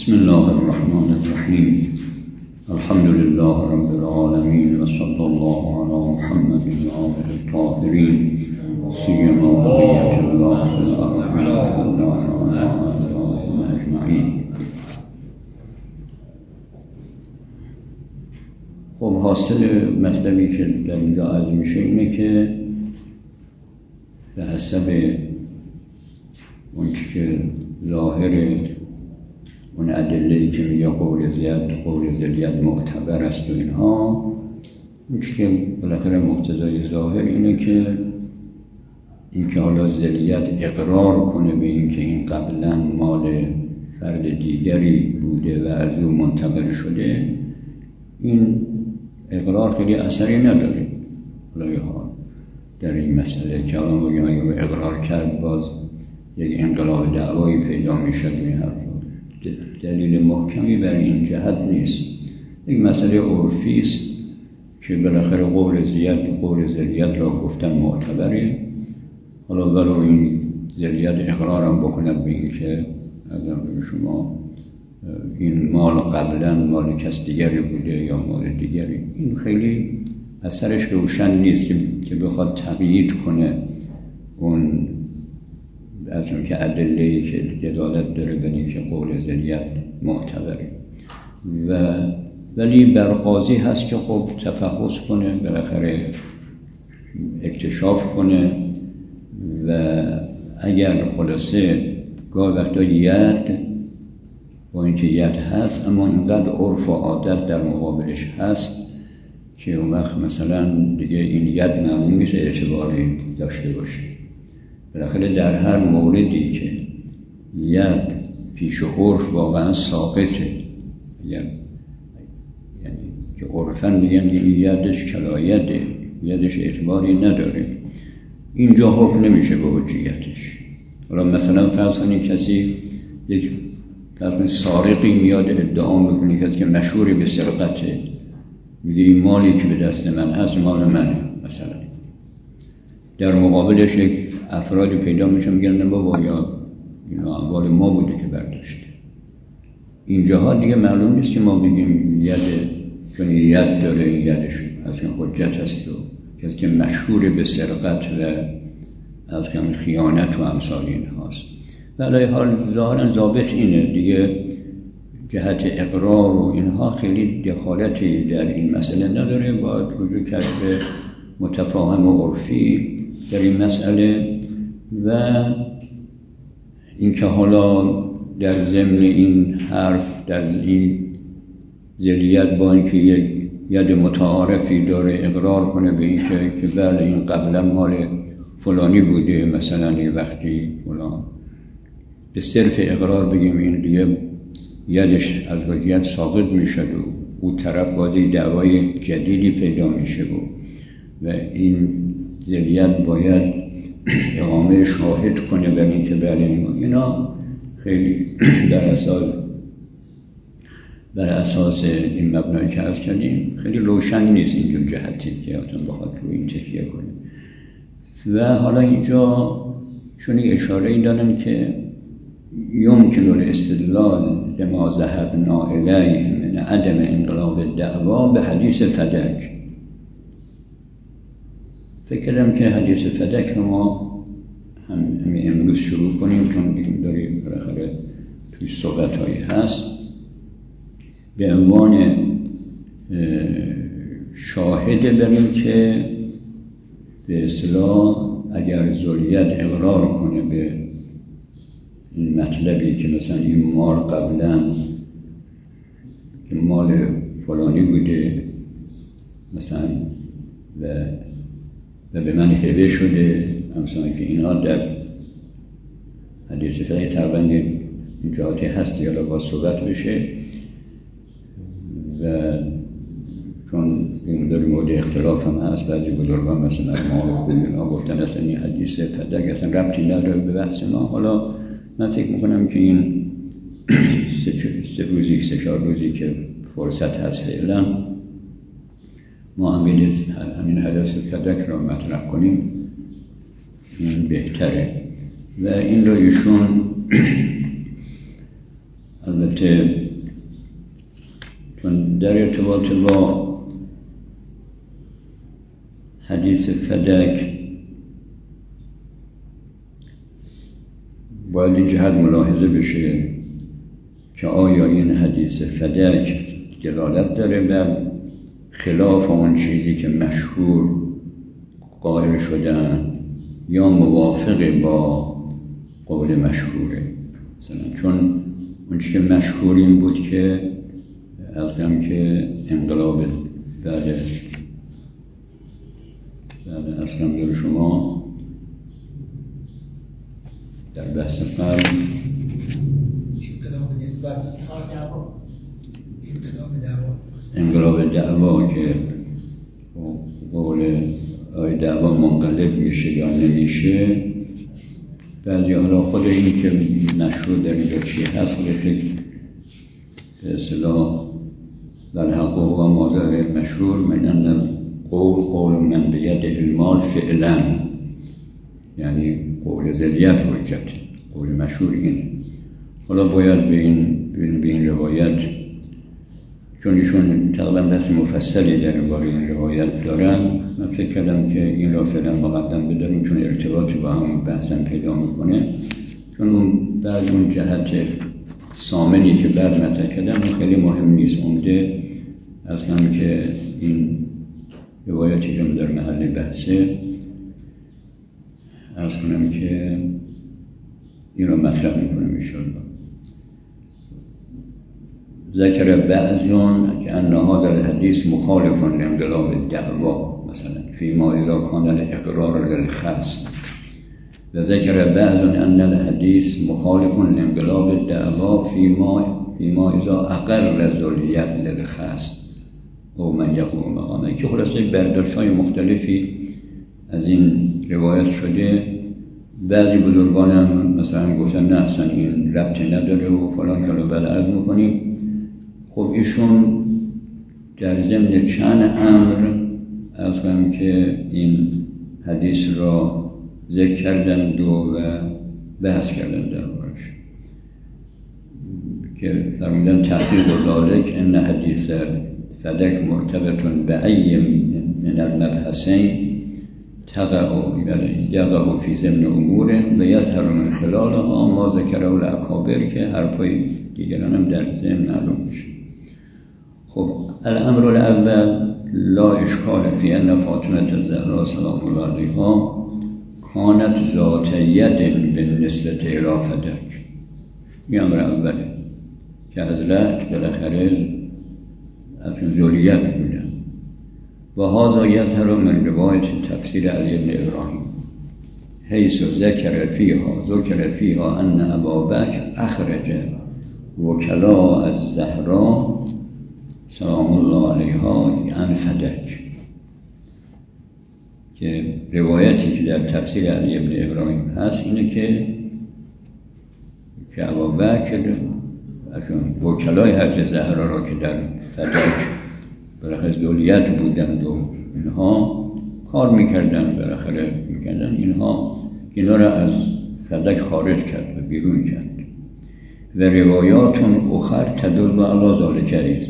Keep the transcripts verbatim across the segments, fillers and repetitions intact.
بسم الله الرحمن الرحیم. الحمد لله رب العالمین و صلی الله علی محمد و آله الطاهرین سیما بقیة الله فی الارض و اجمعین. خب حاصل مطلبی که در اینجا عرض میشه اینه که به حسب اون که ظاهر اون ادله‌ای که میگه قول زیاد قول زیاد معتبر است و اینها، اون که بالاخره مقتضای ظاهر اینه که این که حالا زلیت اقرار کنه به این که این قبلا مال فرد دیگری بوده و از او منتقل شده، این اقرار خیلی اثری نداره. حالا در این مسئله که الان بگیم اگر اقرار کرد باز یک انقلاب دعوایی پیدا میشد، این حرف دلیل محکمی بر این جهت نیست. یک مسئله عرفی است که بالاخره قول زیاد قول زلیت را گفتن معتبره. حالا ولو این زلیت اقرارم بکند به این که اگر به شما این مال قبلا مال کس دیگری بوده یا مال دیگری، این خیلی اثرش روشن نیست که که بخواد تقیید کنه اون از اون که ادله‌ای که دلالت داره به این که قول زلیت معتبره. و ولی بر قاضی هست که خب تفحص کنه، بالاخره اکتشاف کنه و اگر خلاصه گاه وقتا ید با اینکه ید هست اما اینقدر عرف و عادت در مقابلش هست که اون وقت مثلا دیگه این ید معلوم نیست اعتباری داشته باشه. بالاخره در هر موردی که ید پیش عرف واقعا ساقطه، یعنی که عرفاً میگن یدش کلایده، یدش اعتباری نداره، اینجا حکم نمیشه به حجیتش. حالا مثلا فرض کنید کسی یک فرض سارقی میاد ادعا میکنه کسی که مشهوری به سرقته، میگه این مالی که به دست من هست مال منه مثلا، در مقابلش یک افرادی پیدا میشن میگن نه بابا یا اینا اموال ما بوده که برداشته. اینجاها دیگه معلوم نیست که ما بگیم ید چون ید داره یدش از این حجت هست و کسی که مشهور به سرقت و از کم خیانت و امثال این هاست. ولی حال ظاهرا ضابط اینه دیگه، جهت اقرار و اینها خیلی دخالتی در این مسئله نداره، باید رجوع کرد به متفاهم و عرفی در این مسئله. و اینکه حالا در ضمن این حرف در این زلیت با اینکه یک ید متعارفی داره اقرار کنه به این که بله این قبلا مال فلانی بوده، مثلا یه وقتی فلان، به صرف اقرار بگیم این دیگه یدش از حجیت ساقط میشه و او طرف باید دعوای جدیدی پیدا میشه و و این زلیت باید اقامه شاهد کنه بر این که بله اینا خیلی در اساس بر اساس این مبنایی که عرض کردیم خیلی روشن نیست اینجور جهتی که آتون بخواد رو این تکیه کنه. و حالا اینجا چون اشاره ای دارن که یمکن الاستدلال لما ذهبنا الیه من عدم انقلاب الدعوا به حدیث فدک. فکر کردم که حدیث فدک رو ما هم امروز شروع کنیم چون داریم بالاخره توی صحبت هایی هست، به عنوان شاهد بریم که به اصطلاح اگر زلیت اقرار کنه به این مطلبی که مثلا این مال قبلا که مال فلانی بوده مثلا و و به من هبه شده، مثلا که اینا در حدیث فقهی تقریبا این جهاتی هست یا با صحبت بشه و چون این داری مورد اختلاف هم هست، بعضی بزرگان مثلا مال خوب اینا گفتن اصلا این حدیث فدک اصلا ربطی نداره به بحث ما. حالا من فکر میکنم که این سه, سه روزی سه چهار روزی که فرصت هست فعلا ما همین همین حدیث فدک را مطرح کنیم این بهتره. و این را ایشون البته چون در ارتباط با حدیث فدک باید این جهت ملاحظه بشه که آیا این حدیث فدک دلالت داره بر خلاف اون چیزی که مشهور قائل شدن یا موافق با قول مشهوره. مثلا چون اون چیزی که مشهور این بود که ازم که انقلاب بعد بعد اصلا دور شما در بحث قبل انقلاب نسبت انقلاب دعوا که قول آیا دعوا منقلب میشه یا نمیشه، بعضی حالا خود این که مشهور در اینجا چی هست خودش به اصطلاح والحق و مادر مشهور من ان قول قول من بید المال فعلا، یعنی قول ذلیت حجت، قول مشهور اینه. حالا باید به این به این روایت، چون ایشون تقریبا بحث مفصلی در این روایت دارن، من فکر کردم که این را فعلا مقدم بداریم چون ارتباطی با هم بحثم پیدا میکنه، چون اون بعد اون جهت سامنی که بعد مطرح کردم خیلی مهم نیست. عمده اصلا که این روایتی که در محل بحثه عرض کنم که این را مطرح میکنم انشاءالله. ذکر بعضون که ان هذا الحديث مخالف لانقلاب الدعوا مثلا فيما اذا كان الاقرار للخصم، و ذکر بعضون ان الحديث مخالف لانقلاب الدعوا فيما فيما اذا اقر ذلیت للخصم او من یقوم مقامه، که خلاصه برداشت‌های مختلفی از این روایت شده. بعضی بزرگان هم مثلا گفتن نه اصلا این ربطی نداره و فلان، که بعد عرض میکنیم. خب ایشون در ضمن چند امر از هم که این حدیث را ذکر کردند و بحث کردند در بارش، که فرمودن تحقیق ذالک ان حدیث فدک مرتبط بأی من المبحثین تقع یقع فی ضمن امور و یظهر من خلالها ما ذکره الاکابر، که حرفای دیگران هم در ضمن معلوم میشه. خب الامر الاول لا اشکال فی ان فاطمه الزهرا سلام الله علیها کانت ذات ید بالنسبه الی فدک. این امر اوله که حضرت بالاخره اصلا ذریت بودن. و هذا یظهر من روایت تفسیر علی بن ابراهیم حیث ذکر فیها ذکر فیها ان ابابکر اخرج وکلا از زهرا سلام الله علیها عن فدک، که روایتی که در تفسیر علی بن ابراهیم هست اینه که که ابابکر وکلای حضرت زهرا را که در فدک بالاخره ذریت بودند و اینها کار میکردن، بالاخره میکردن اینها اینا را از فدک خارج کرد و بیرون کرد. و روایاتون اخر تدل علی ذلک ایضا.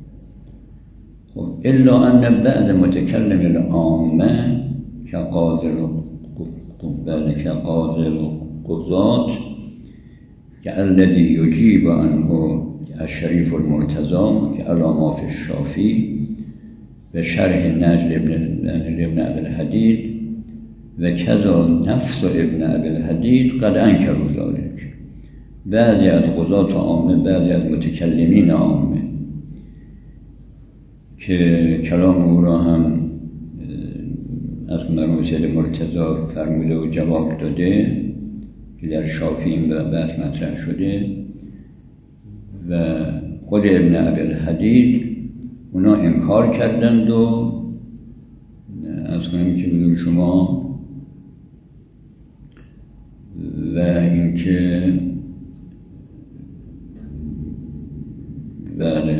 خب الا ان بعض متکلم العامه که قاضی و که قاضی و قضات که الذی یجیب عنه الشریف المرتضی که علامه فی الشافی و شرح نجل ابن ابن ابی الحدید و کذا نفس ابن ابی الحدید قد انکروا ذلک. بعضی از قضات عامه، بعضی از متکلمین عامه که کلام او را هم از مرحوم سید مرتضی فرموده و جواب داده که در شافی این بحث مطرح شده، و خود ابن ابی الحدید اونا انکار کردند و از کنیم که بدون شما و اینکه بله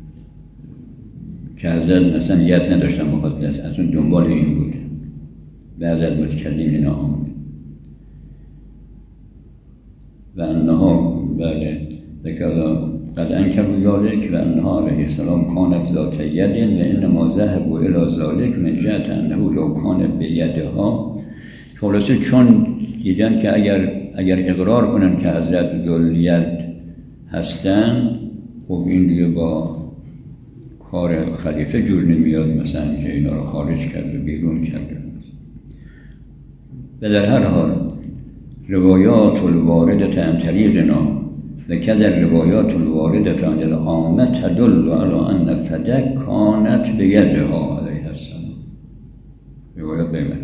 که حضرت مثلا نیت نداشتن مقدس، از اون دنبال این بود بعض از متکلمین عامه و انها بله ذکر قد انکروا ذلک و انها علیه السلام کانت ذات ید و انما ذهبوا الی ذلک من جهت انه لو کان بیدها. خلاصه چون دیدن که اگر اگر اقرار کنن که حضرت ذوالید هستن، خب این دیگه با کار خلیفه جور نمیاد، مثلا که اینا رو خارج کرده بیرون کرده. و در هر حال روایات الوارده عن طریقنا و کذا روایات الوارده عن العامه تدل علی ان فدک کانت بیدها علیه السلام. روایات بیمه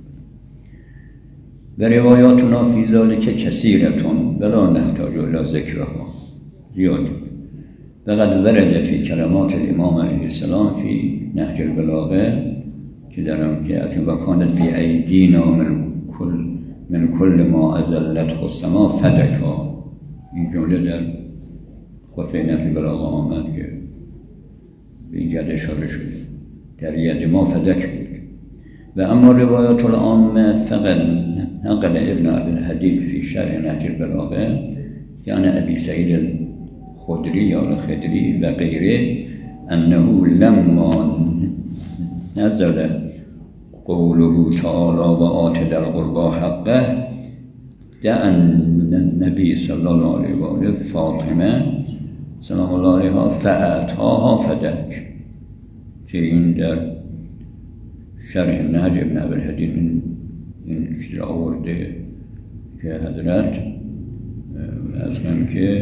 و روایاتنا فی ذلک کثیرتون ولا نحتاج الی ذکرها زیاد. وقد ورد فی کلمات الامام علیه السلام فی نهج البلاغه که درم که و کانت فی ایدینا من کل من کل ما ازلته السما فدکا. این جمله در خطبه نهج البلاغه آمد که به این جد اشاره شده، در ید ما فدک بود. و اما روایات العامه فقط نقل ابن ابی الحدید فی شرح نهج البلاغه یعنی ابی سعید خدری یا خدری و غیره انه لما نزل قوله تعالی و آت در قربا حقه دعا النبی صلی الله علیه و آله فاطمه سلام الله علیها فاعطاها فدک، که این در شرح نهج ابن ابی الحدید این چیز را آورده که حضرت از هم که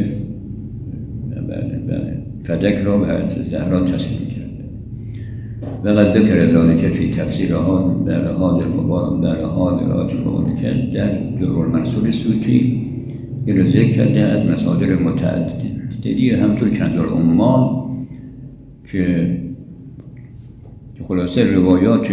فدک را به حضرت زهرا تسلیم کرده. و قد ذکر ذلک فی تفسیرها در حال المبارک در حال رات المبارک در دورالمنصور سوطی این را ذکر کرده از مصادر متعددی، همطور کندار عمال که خلاصه روایات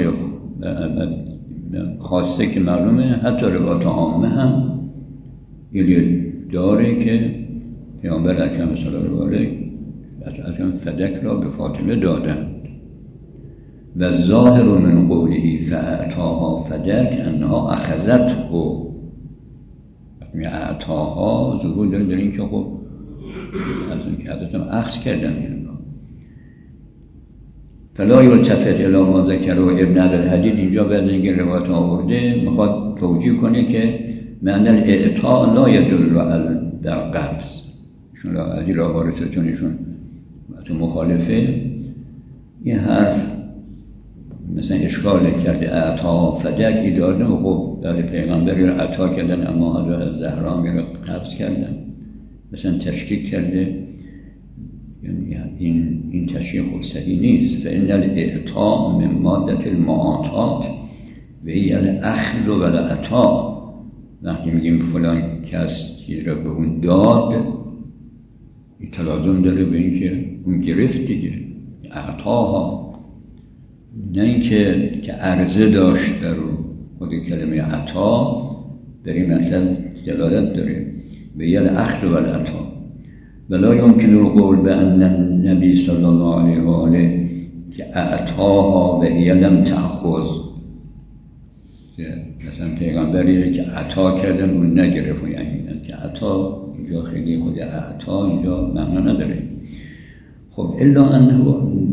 خاصه که معلومه، حتی روایات عامه هم یه داره که پیامبر اکرم صلی الله علیه و آله فدک را به فاطمه دادند. و ظاهر من قوله فاعطاها فدک انها اخذته، یعنی اعطاها ظهور داره در این که خب از اون که حضرت هم اخذ کردن این را. فلا یلتفت الی ما ذکره ابن ابی الحدید اینجا بعد اینکه روایت آورده میخواد توجیه کنه که معنی الاعطاء لا یدل علی در قبض، چون از این راه وارثتونشون تو مخالفه این حرف مثلا اشکال کرده اعطا فدک ایدارده و خب در پیغمبری را عطا کردن اما حضرت زهرا می را قبض کردن، مثلا تشکیک کرده. یعنی این این تشکیک خب صحیح نیست. فإن الاعطاء من ماده المعاطات و هی الاخذ و العطا. وقتی میگیم فلان کس چیز را به اون داد، این تلازم داره به این که اون گرفت دیگه، اعطاها، نه اینکه که عرضه داشت در خود کلمه عطا در این مطلب دلالت داره به ید اخذ و العطا. ولا یمکن القول بان النبی صلی الله علیه و آله که اعطاها و هی لم تأخذ، مثلا پیغمبری که عطا کردن اون نگرفت، یعنی که عطا اینجا خیلی خود عطا اینجا معنا نداره. خب الا انه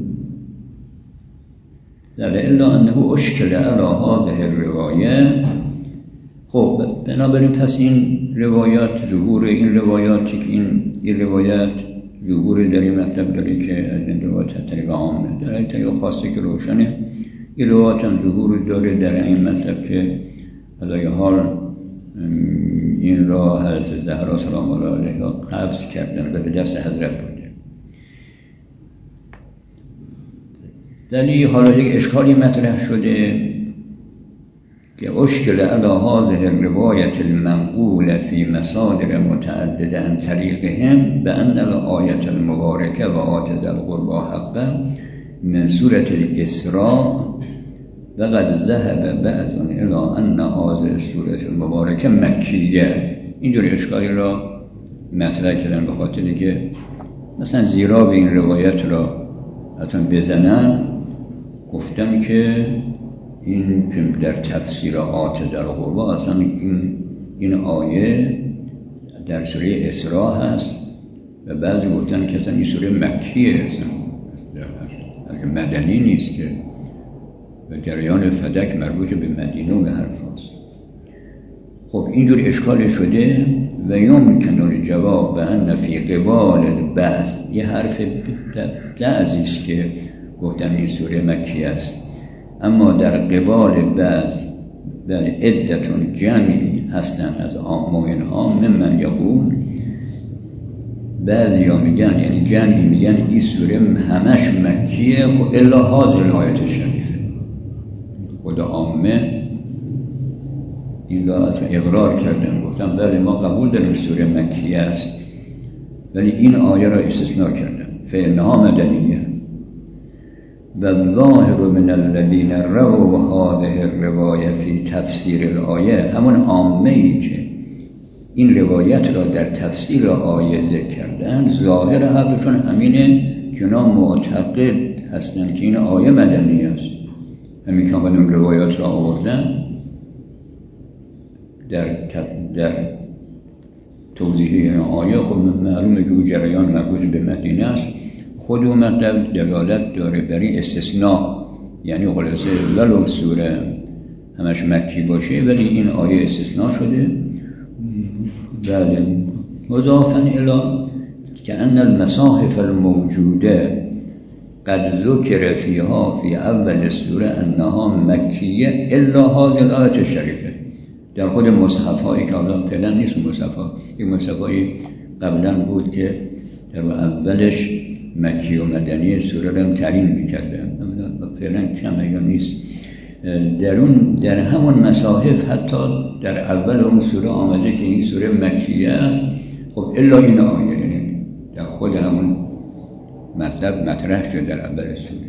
در الا انه اشکل علی هذه الروایه. خب بنابراین پس این روایات ظهور این روایاتی که این این روایت ظهور در این مطلب داره که از این روایت از طریق عامه در این طریق خاصه که روشنه، این روایت هم ظهور داره در این مطلب که علیه حال این را حضرت زهرا سلام الله علیها قبض کردن و به دست حضرت بوده. در این حالا یک اشکالی مطرح شده که اشکل علی هذه الروایت المنقول فی مصادر متعدده عن طریقهم بأن الآیة المبارکه و آت ذا القربى حقه من سورة الاسراء و قد ذهب بعض الى ان هذه السوره المبارکه مکیه. اینجوری اشکالی را مطرح کردن به خاطر که مثلا زیرا به این روایت را حتی بزنن، گفتم که این که در تفسیر آت در قربا اصلا این, این آیه در سوره اسراء هست و و بعضی گفتن که اصلا این سوره مکیه، اصلا مدنی نیست که و جریان فدک مربوط به مدینه و به حرفاست. خب اینجور اشکال شده و یمکن الجواب به ان فی قبال البعض، یه حرف بعضی است که گفتن این سوره مکی است، اما در قبال بعض در عدتون جمعی هستن از آموین ها ممن یقول، بعضی ها میگن یعنی جمعی میگن این سوره همش مکیه و الا حاضر الآیت شریفه. خود عامه این را اقرار کردن، گفتن بله ما قبول داریم سوره مکیه است ولی این آیه را استثناء کردن فإنها مدنیه. و ظاهر من الذین روا هذه الروایه فی تفسیر الآیه، همون عامه ای که این روایت را در تفسیر آیه ذکر کردن، ظاهر حرفشون همینه که اونا معتقد هستن که این آیه مدنی است. همین که اون روایات را آوردن در در توضیح این آیه، خب معلومه که جریان مربوط به مدینه است. خود و مطلب دلالت داره برای استثناء، یعنی خلاصه ولو سوره همش مکی باشه ولی این آیه استثناء شده. بله مضافاً الی که ان المصاحف الموجوده قد ذکر فیها فی اول سوره انها مکیه الا هذه الآیه الشریفه. در خود مصحف هایی که حالا فعلا نیست مصحف ها، این مصحف هایی قبلا بود که در اولش مکی و مدنی سوره را تعیین میکردن، فعلا کم یا نیست. در اون در همون مصاحف حتی در اول اون سوره آمده که این سوره مکیه است. خب الا این آیه یعنی در خود همون مطلب مطرح شده در اول سوره.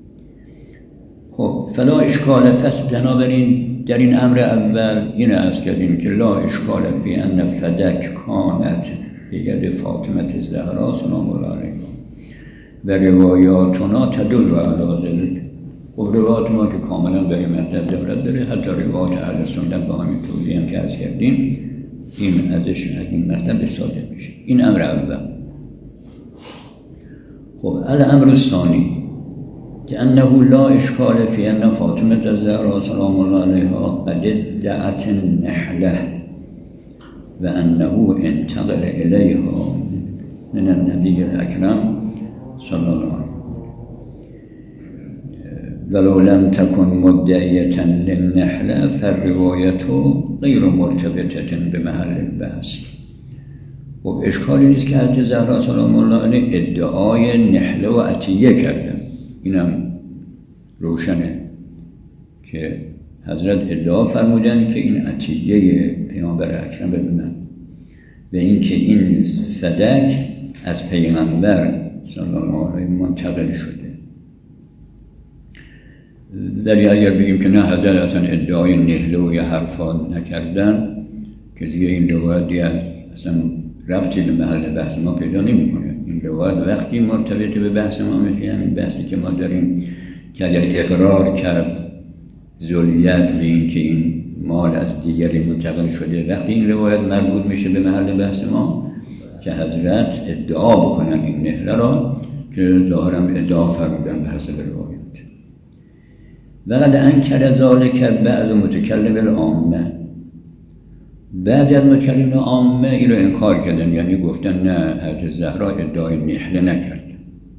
خب فلا اشکال، پس بنابراین در این امر اول این است کردیم که لا اشکال فی ان فدک کانت بید فاطمه الزهرا سلام الله علیها و روایاتنا تدل علی ذلک. خب روایات ما که کاملا در این مطلب دارد داره، حتی روایات اهل سنت با همین توضیح هم که از کردیم این ازش از این مطلب استفاده میشه. این امر اول. خب الامر الثانی که انه لا اشکال فی ان فاطمه الزهرا سلام الله علیها قد ادعت النحله و انه انتقل الیها من النبی الاکرم صلی الله علیه و ولو لم تكن مدعیه للنحله فالروایت غیر مرتبطه بمحل البحث. خب اشکالی نیست که حضرت زهرا سلام الله علیها ادعای نحله و عطیه کردن، اینم روشنه که حضرت ادعا فرمودن که این عطیه پیامبر اکرم به من و این که این فدک از پیغمبر صلی الله علیه منتقل شده. ولی اگر بگیم که نه حضرت اصلا ادعای نحله و یه حرفا نکردن که دیگه این روایت دیگه اصلا ربطی به محل بحث ما پیدا نمی‌کنه. این روایت وقتی مرتبط به بحث ما میشه، همین بحثی که ما داریم که اگر اقرار کرد ذلیت به این که این مال از دیگری منتقل شده، وقتی این روایت مربوط میشه به محل بحث ما که حضرت ادعا بکنن این نحله را که ظاهرا ادعا فرمودن به حسب روایت. وقد انکر ذلک بعض متکلم العامه، بعضی از متکلمین عامه این رو انکار کردن، یعنی گفتن نه حضرت زهرا ادعای نحله نکردن.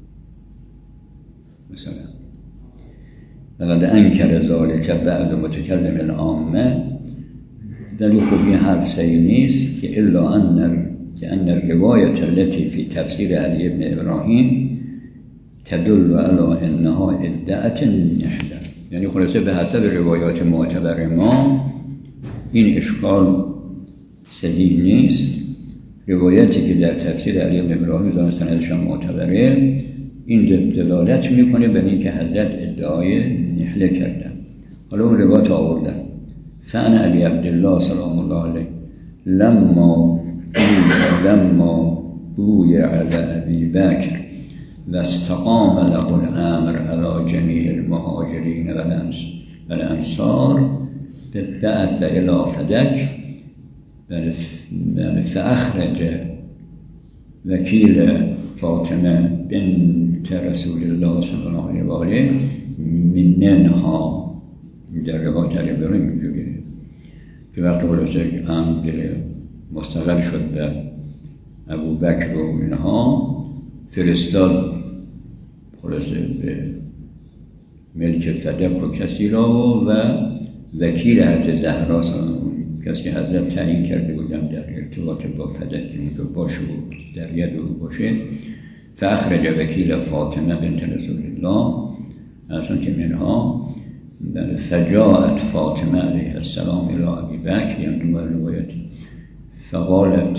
مثلا وقد انکر ذلک بعض متکلم العامه، ولی خب این حرف صحیح نیست که الا ان که ان الروایت التي فی تفسیر علی ابن ابراهیم تدل علی انها ادعت النحله. یعنی خلاصه به حسب روایات معتبر ما این اشکال صحیح نیست. روایتی که در تفسیر علی بن ابراهیم دارن سندش هم معتبره، این دلالت میکنه به اینکه حضرت ادعای نحله کردن. حالا اون روایت آوردن فعن علی عبدالله سلام الله علیه لما لما بوی علی ابی بکر و استقام له الامر علی جمیع المهاجرین و الانصار بعث الی فدک فاخرج وکیل فاطمه بنت رسول الله صلی الله علیه و آله مننها، در روایت علی ابراهیم اینجوریه که وقتی خلاصه امر مستقل شد به ابو بکر و اینها، فرستاد خلاصه به ملک فدک و کسی را و وکیل حضرت زهرا کسی که حضرت تعیین کرده بودم در ارتباط با فدک که اونجا باشه و در ید او باشه، فاخرج وکیل فاطمه بنت رسول الله اصلا که منها فجاءت فاطمه علیه السلام الى ابی بکر، یعنی دو روایت، فقالت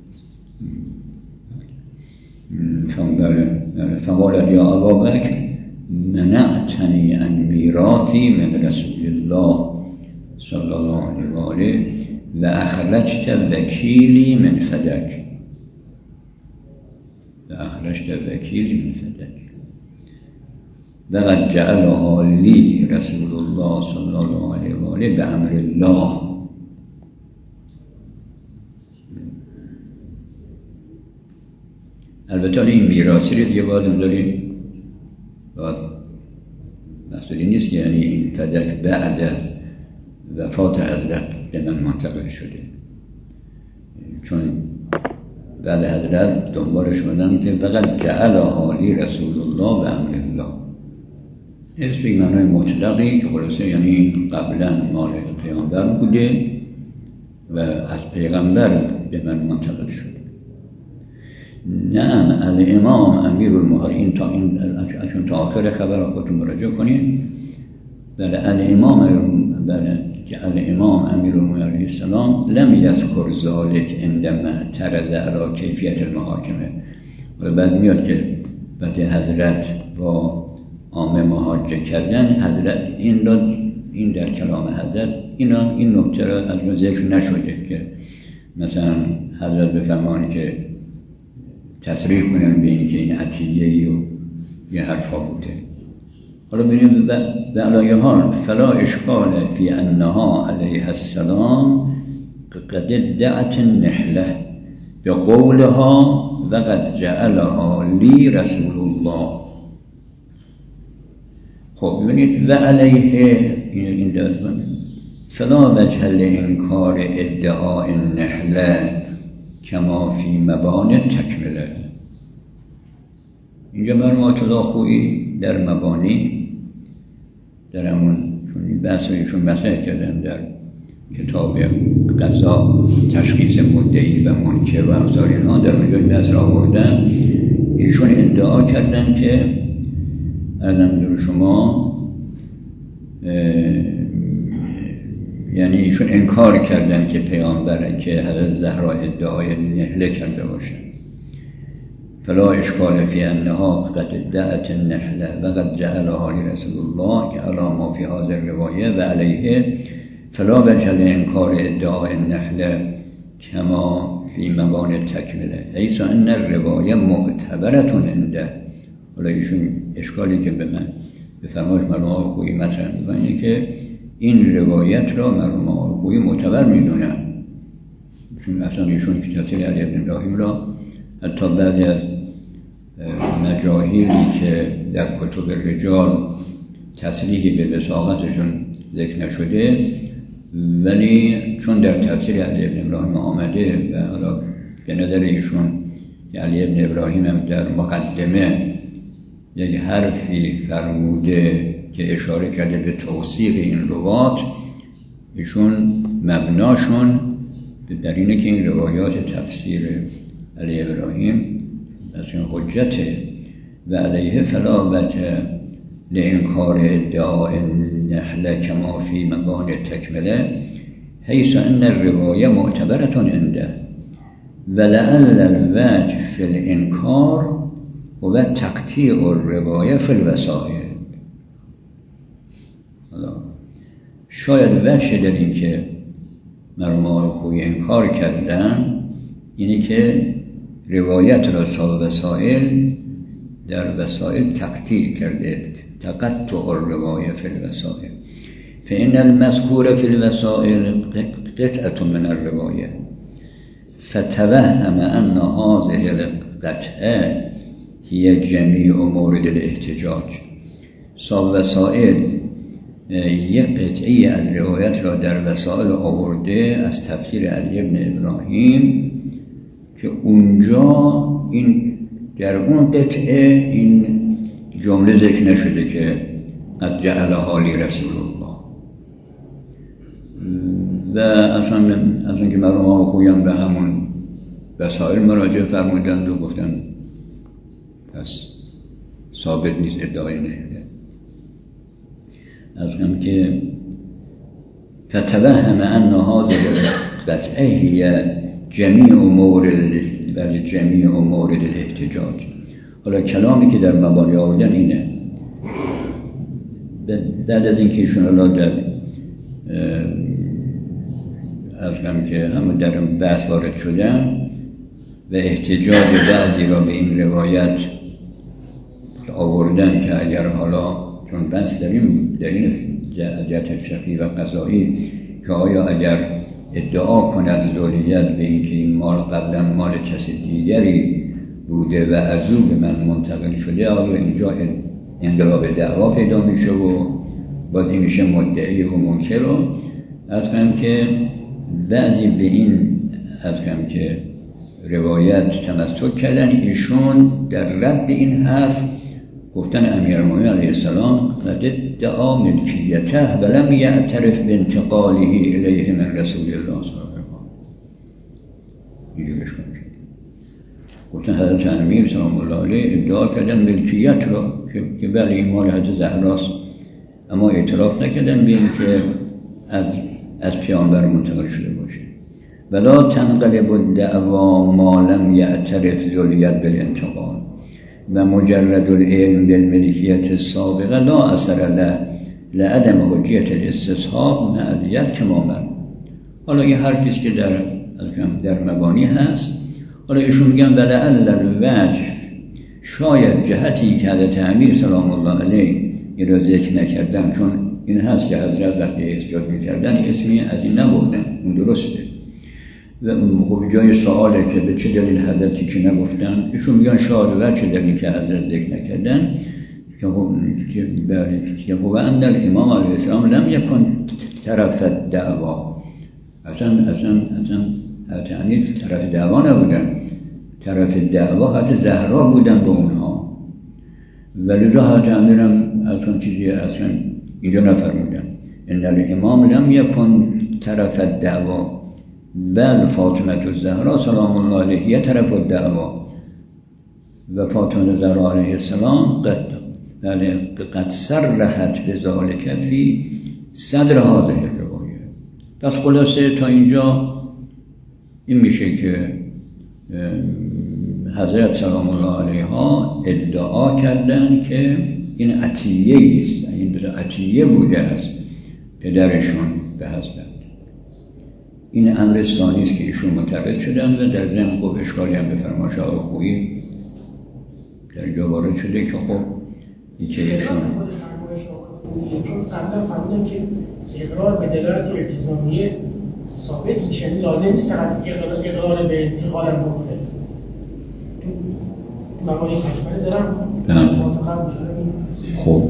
فقالت یا ابا بکر منعتنی عن میراثی من رسول الله صلی الله علیه و آله و اخرجت وکیلی من فدک و اخرجت وکیلی من فدک و قد جعلها لی رسول الله صلی الله علیه و آله به امر الله. البته این میراثی رو دیگه باید اونداریم باید مسئولی نیست که یعنی این فدک بعد از وفات حضرت به من منتقل شده، چون بعد حضرت دنبالش بودن که فقط جعل حالی رسول الله به امر الله، اسم به معنای مطلقی که خلاصه یعنی قبلا مال پیامبر بوده و از پیغمبر به من منتقل شده. نه الامام امیر المؤمنین تا این چون تا آخر خبر خودتون مراجعه کنید. بله الامام بله که الامام امیر المؤمنین علیه السلام لم یذکر ذلک عندما اعترض علی کیفیت المحاکمه، و بعد میاد که بعد حضرت با عامه محاجه کردن حضرت این را این در کلام حضرت اینا این نکته را از ذکر نشده که مثلا حضرت بفرمانی که تصریح کنن به این که این عطیه‌ای و یه حرفا بوده. حالا ببینیم به علایه حال فلا اشکال فی انها علیه السلام قد ادعت النحله به قولها و قد جعلها لی رسول الله. خب ببینید و علیه این داستان فلا وجه لانکار ادعاء النحله کما فی مبانی تکمله. اینجا مرحوم آیت خویی در مبانی در همون چون بحث ایشون مطرح کردن در کتاب قضا تشخیص مدعی و منکر و امثال اینها در اونجا بحث را آوردن. ایشون ادعا کردن که ادم در شما یعنی ایشون انکار کردن که پیامبر که حضرت زهرا ادعای نحله کرده باشه. فلا اشکال فی انها قد ادعت النحله و قد جعلها لرسول الله که علی ما فی هذه الروایه و علیه فلا وجه لانکار ادعای النحله کما فی مبانی تکمله حیث ان الروایه معتبرة عنده. حالا ایشون اشکالی که به من به فرمایش مرحوم خویی مطرح می‌کنه اینه که این روایت را مرحوم خویی معتبر می‌دونن، چون اصلا ایشون که تفسیر علی بن ابراهیم را حتی بعضی از مجاهیلی که در کتب رجال تصریحی به وثاقتشون ذکر نشده ولی چون در تفسیر علی بن ابراهیم آمده و حالا به نظر ایشون علی بن ابراهیم هم در مقدمه یک حرفی فرموده که اشاره کرده به توثیق این روایات، ایشون مبناشون در اینه که این روایات تفسیر علی ابراهیم از این حجته و علیه فلا وجه لانکار ادعاء النحله کما فی مبانی تکمله حیث ان الروایه معتبرة عنده ولعل الوجه فی الانکار و تقطیع الروایه فی الوسائل. شاید وجه در این که مرحوم خویی انکار کردن اینه که روایت را تا وسائل در وسائل تقطیع کرده، تقطع الروایه فی الوسائل فإن المذکور فی الوسائل قطعة من الروایه فتوهم ان هذه قطعه هی جمیع مورد الاحتجاج. صاحب وسائل یک قطعی از روایت را در وسائل آورده از تفسیر علی بن ابراهیم که اونجا این در اون قطعه این جمله ذکر نشده که قد جعل حالی رسول الله. و اصلا از اون که مرحوم آقا خویم به همون وسائل مراجعه فرمودند و گفتن پس ثابت نیست، ادعای نشده. از هم که فتوهم ان هذه القطعه هي جمیع مورد ولی جمیع مورد الاحتجاج. حالا کلامی که در مبانی آوردن اینه، بعد از اینکه ایشون حالا در از هم که همون در بحث وارد شدن و احتجاج بعضی را به این روایت آوردن که اگر حالا چون بحث داریم در این جهت فقهی و قضایی که آیا اگر ادعا کند ذولیت به اینکه این مال قبلا مال کسی دیگری بوده و از او به من منتقل شده، آیا اینجا انقلاب دعوا پیدا میشه و باز این میشه مدعی و منکر رو. از هم که بعضی به این از هم که روایت تمسک کردن، ایشون در رد این حرف گفتن امیرالمومنین علیه السلام قد ادعا ملکیته ولم یعترف بانتقاله الیه من رسول الله صلی الله علیه و اینجا بشکن گفتن حضرت امیر سلام الله علیه ادعا کردن ملکیت را که بله این مال حضرت زهراست، اما اعتراف نکردن به این که از از پیامبر منتقل شده باشه. ولا تنقلب الدعوا ما لم یعترف ذولیت بالانتقال و مجرد العلم بالملکیت السابقه لا اثر له لعدم حجیت الاستصحاب معدیت کمامن. حالا یه حرفیست که در در مبانی هست. حالا ایشون میگن ولعل الوجه، شاید جهتی که حضرت امیر سلام الله علیه این را ذکر نکردن، چون این هست که حضرت وقتی احتجاج میکردن اسمی از این نبردن، اون درسته و خب جای سواله که به چه دلیل حضرتی که نگفتن. ایشون میگن شاید وجه دلیل که حضرت ذکر نکردن که خب که خب ان الامام علیه السلام لم یکن طرف دعوا، اصلا اصلا اصلا یعنی طرف دعوا نبودن، طرف دعوا حتی زهرا بودن به اونها، ولی را حضرت امیرم اصلا چیزی اصلا اینجا نفرمودن. ان الامام لم یکن طرف دعوا بل فاطمه الزهرا سلام الله علیها طرف الدعوا و فاطمه الزهرا علیه السلام قد قد صرحت بذلك فی صدر هذه الروایه. پس خلاصه تا اینجا این میشه که حضرت سلام الله علیها ادعا کردن که این عطیه است، این عطیه بوده است پدرشون به حضرت. این امر ثانی است که ایشون معتقد شدن و در ضمن خب اشکالی هم به فرمایش آقای خویی در جا وارد شده که خب این که ایشون چون قبلا فهمیدن که اقرار به دلالت التزامیه ثابت میشه، لازم نیست فقط اقرار به انتقال هم بکنه. تو مبانی تکمله دارم منتقل میشه. خب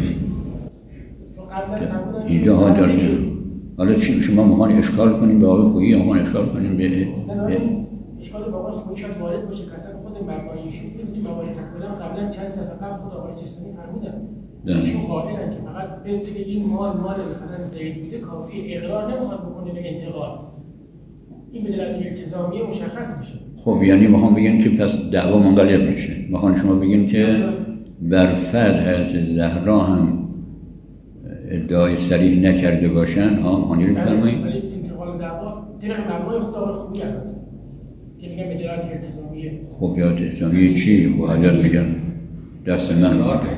اینجا ها داریم. حالا شما مخوان اشکال کنیم به آقای خویی، مخوان اشکال کنیم به اشکال به آقای خویی شاید وارد باشه که اصلا خود مبانی ایشون تو مبانی تکمله هم قبلا چند سال قبل خود آقای سیستانی فرمودن ایشون قائلن که فقط بگه این مال مال مثلا زید بوده کافی، اقرار نمیخواد بکنه به انتقال. این به دلالت التزامیه مشخص میشه. خب یعنی میخوام بگم که پس دعوا منقلب میشه. میخوام شما بگین که بر فرض حضرت زهرا هم ادعای صریح نکرده باشن ها مانی رو بفرمایید. ولی انتقال دعوا طبق مبنای خود آقای خویی البته که میگن به دلالت التزامیه. خب یا التزامیه چی؟ خب حضرت میگن دست من رو آره.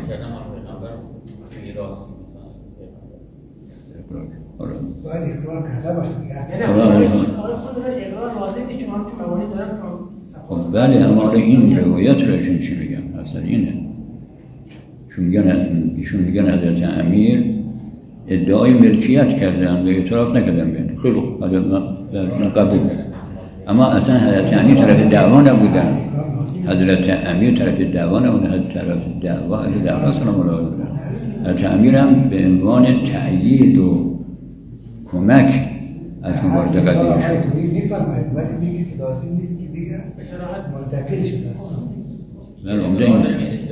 باید اقرار کرده باشه دیگه. آقای خود اقرار لازم نیست چون هم که مبانی دارن. خب بله اما این روایت رو ایشون چی میگن؟ اصلا اینه. چون میگن ایشون میگن حضرت امیر ادعای ملکیت کردن و اعتراف نکردن بین. خیلی حضرت من قبول. اما اصلا حضرت امیر طرف دعوا نبودن. حضرت امیر طرف دعوا نبودن، حضرت طرف دعوا حضرت دعوا سلام الله علیه بودن. حضرت امیر هم به عنوان تأیید و کمک از مبارزه قضیه شد. میفرمایید ولی میگید که لازم نیست که دیگه منتقل شده است. بله اونجا این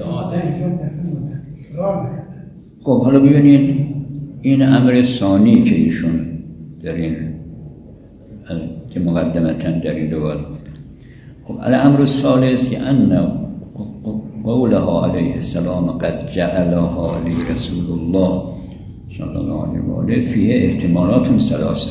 خب حالا ببینید این امر ثانی که ایشون در این که مقدمتاً در این روایت گفت. خب الامر الثالث که ان قولها علیه السلام قد جعلها لرسول الله صلی الله علیه و آله فیه احتمالات ثلاثه.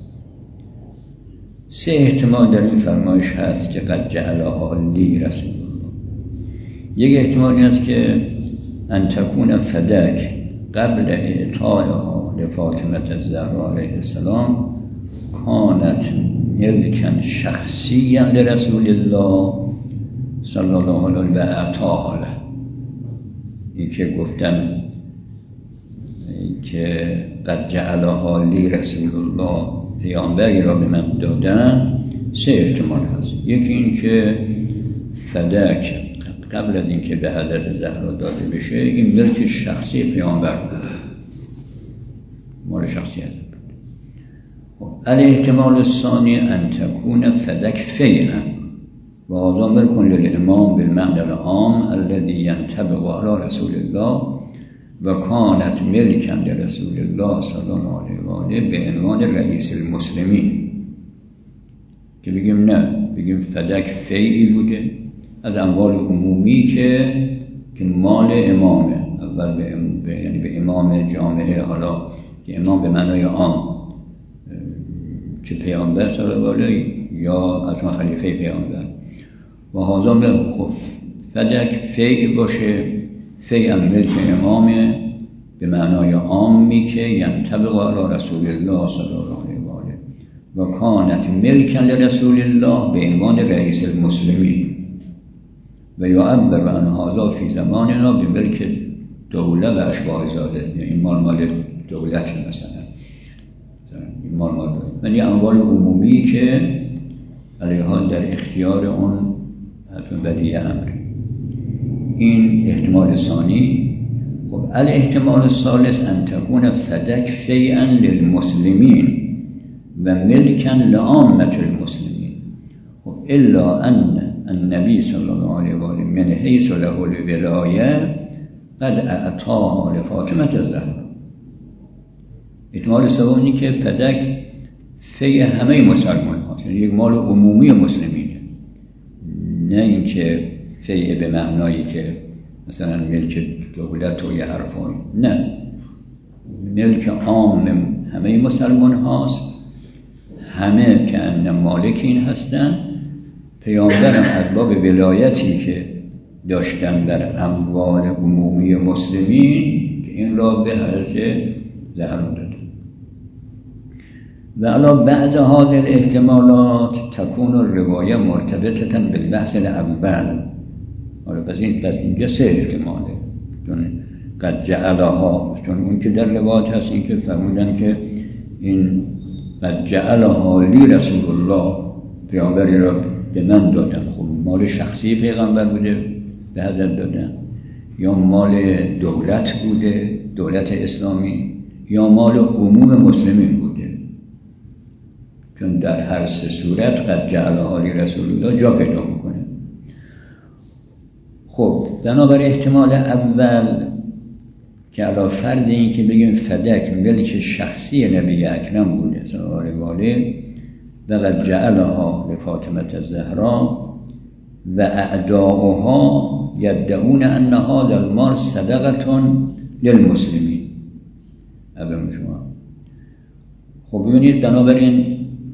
سه احتمال در این فرمایش هست که قد جعلها لرسول الله. یک احتمال این است که ان تکون فدک قبل اعطائها لفاطمه الزهرا علیه السلام کانت ملکا شخصیا لرسول الله صلی الله علیه و اعطاها له. این که گفتن که قد جعلها لرسول الله پیامبری را به من دادن، سه احتمال هست. یکی این که فدک قبل از اینکه به حضرت زهرا داده بشه این ملک شخصی پیامبر بود، مال شخصیت بود. الاحتمال الثانی ان تكون فدک فیئا و هذا ملک للامام بالمعنى العام الذي ينطبق على رسول الله و کانت ملکا لرسول الله صلی الله علیه و آله به عنوان رئیس المسلمین. که بگیم نه، بگیم فدک فیئی بوده از اموال عمومی که که مال امامه، اول به, ام... به... یعنی به امام جامعه، حالا که امام به معنای عام چه پیامبر صلی الله علیه یا اصلا خلیفه پیامبر و هذا به خب فدک فیع باشه، فیع ملک امامه به معنای عامی که ینطبق علی رسول الله صلی الله علیه و آله و کانت ملکا لرسول الله به عنوان رئیس المسلمین و یعبر عن هذا فی زماننا به ملک دوله و اشباح ذلک. این مال مال دولت مثلا این مال مال یعنی اموال عمومی که علیها در اختیار اون بدیع امر. این احتمال ثانی. خب الاحتمال الثالث ان تكون فدک فیئا للمسلمین و ملکا لعامة المسلمین. خب الا ان النبی صلی الله علیه و آله من حیث له الولایه قد اعطاها لفاطمه الزهرا. احتمال سومی که فدک فی همه مسلمان هاست، یعنی یک مال عمومی مسلمینه، نه اینکه فی به معنایی که مثلا ملک دولت و یه حرفایی، نه، ملک عام همه مسلمان هاست، همه که ان مالکین هستن. پیامبرم از باب ولایتی که داشتن در اموال عمومی مسلمین که این را به حضرت زهرا دادن. و علا بعض هذه الاحتمالات تكون الروایه مرتبطه بالبحث الاول. حالا پس این پس اینجا سه احتماله، چون قد جعلها، چون اون که در روایت هست این که فرمودن که این قد جعلها لی رسول الله پیامبری را به من دادن. خب مال شخصی پیغمبر بوده به حضرت دادن، یا مال دولت بوده، دولت اسلامی، یا مال عموم مسلمین بوده، چون در هر سه صورت قد جعلها لرسول الله جا پیدا میکنه. خب بنابر احتمال اول که علا فرض این که بگیم فدک ملک شخصی نبی اکرم بوده صلی الله علیه و آله و قد جعلها لفاطمه الزهرا و اعداؤها یدعون ان هذا المال صدقه للمسلمین. اول شما خب ببینید بنابراین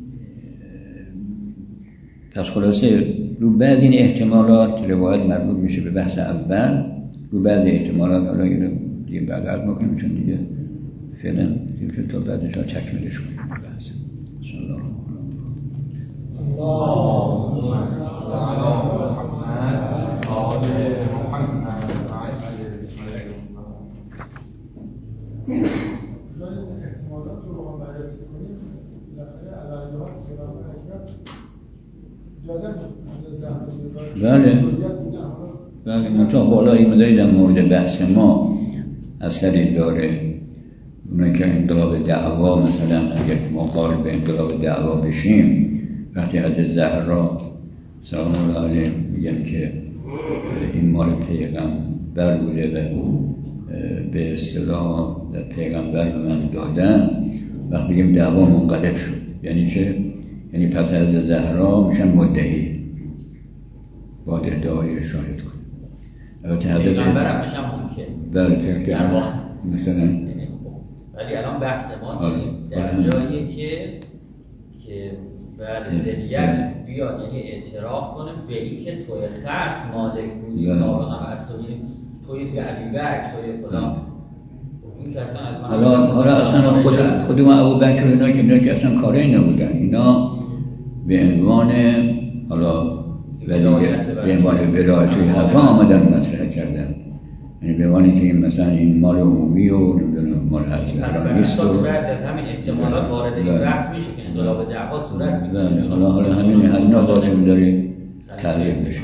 پس خلاصه رو بعض این احتمالات روایت مربوط میشه به بحث اول، رو بعض احتمالات حالا اینو دیگه بعد از ممکن چون دیگه فعلا دیگه تا بعدش ها تکمیلش کنیم بحث. صلی الله بله بله منطقه حالا این مداری در مورد بحث ما اثری داره. اونه که انقلاب دعوا مثلا اگر ما قائل به انقلاب دعوا بشیم، وقتی حضرت زهرا سلام الله علیه میگن که این مال پیغمبر بوده و به اصطلاح پیغمبر به من دادن، وقتی بگیم دعوا منقلب شد یعنی چه؟ یعنی پس از زهرا میشن مدعی، باید ادعای شاهد کنه. البته حضرت پیغمبر هم میشن ممکن بله پیغمبر مثلا، ولی الان بحث ما در جاییه که که بعد دلیت بیاد یعنی اعتراف کنه به این که توی خرف مالک بودی سابقا از تو، یعنی توی عبیبک توی خدا این که اصلا از من حالا حالا اصلا خود خود ما ابو بکر اینا که اینا که اصلا کاری نبودن، اینا به عنوان حالا به عنوان ولایت توی حرفا آمدن مطرح کردن، یعنی به عنوانی که این مثلا این مال عمومی و نمیدونم مال حضرت نیست و همین احتمالات وارد این بحث میشه که انقلاب دعوا صورت میگیره. حالا حالا همین همینا باید داره تغییر بشه.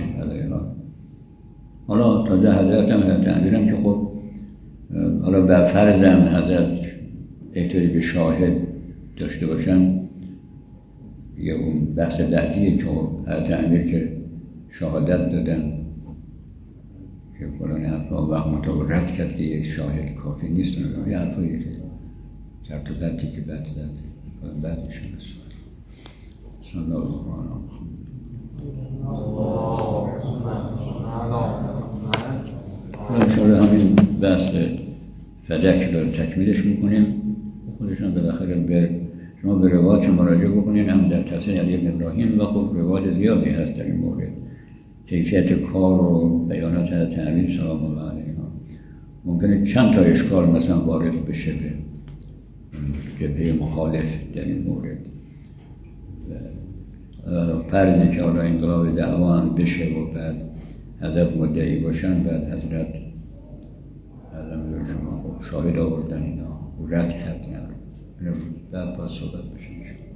حالا تازه حضرت هم حضرت امیرم که خب حالا بر فرضم حضرت احتیاجی به شاهد داشته باشن، یه اون بحث بعدیه که حضرت امیر که شهادت دادن که فلان حرفا وقت مطابق رد کرد که یک شاهد کافی نیست، و یه حرفایی که چرت و پرتی که بعد زد فلان بعدش هست. صلی الله علیه و انشاءالله همین بحث فدک رو تکمیلش میکنیم. خودشان بالاخره به شما به روایات مراجعه بکنین، هم در تفسیر علی بن ابراهیم و خب روایات زیادی هست در این مورد، کیفیت کار و بیانات حضرت امیر سلام الله علیه. ممکنه چند تا اشکال مثلا وارد بشه به جبهه مخالف در این مورد. فرضی که حالا انقلاب دعوا هم بشه و بعد حضرت مدعی باشن، بعد حضرت شما شاهد آوردن اینا رد کردن، بعد باید صحبت بشه.